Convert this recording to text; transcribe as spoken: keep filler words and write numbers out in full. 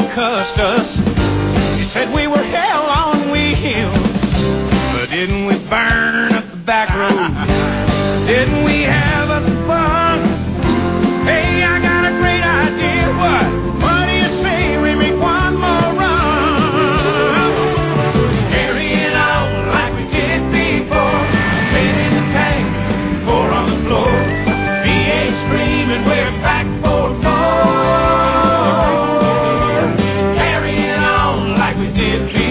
cussed us. He said we were hell on wheels. But didn't we burn up the back road? Didn't we have us some fun? Hey, I got a great idea. What? What do you say we make one more run? Carrying on like we did before. Sit in the tank, pour on the floor. V eight screaming, we're back for more. Carrying on like we did before.